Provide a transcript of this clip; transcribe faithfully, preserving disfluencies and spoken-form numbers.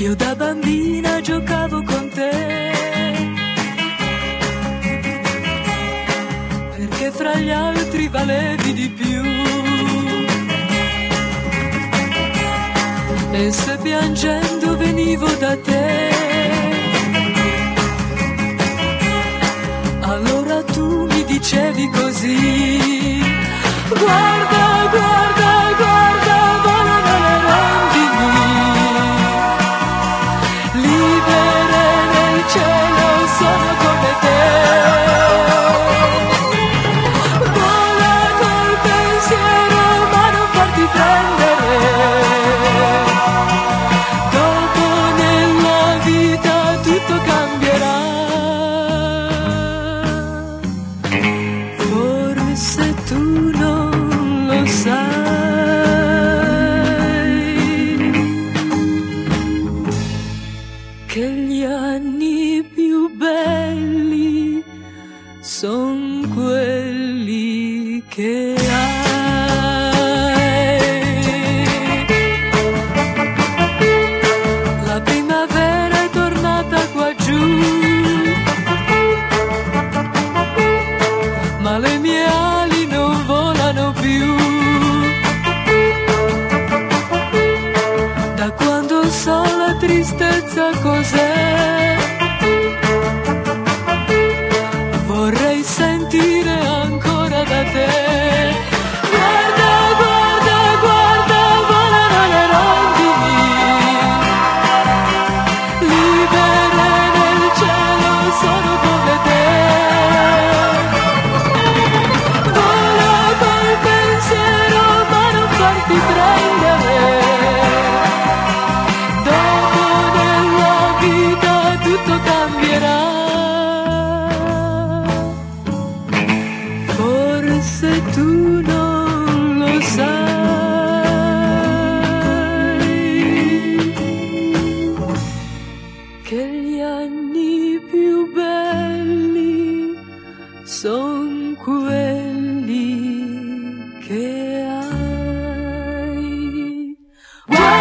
Io da bambina giocavo con te, perché fra gli altri valevi di più. E se piangendo venivo da te, allora tu mi dicevi così: guarda, guarda, guarda, volano le rondini, libere nel cielo sono come te. Vola col pensiero ma non farti prendere, dopo nella vita tutto cambierà. Forse tu non lo sai, che gli anni più belli son quelli che hai. La primavera è tornata qua giù, ma le mie ali non volano più. Da quando so la tristezza cos'è, vorrei sentire ancora da te. Guarda, guarda, guarda, volano le rondini, libere nel cielo sono come te. Vola col pensiero ma non farti prendere, dopo nella vita tutto cambierà. Forse tu non lo sai, che gli anni più belli son quelli che hai.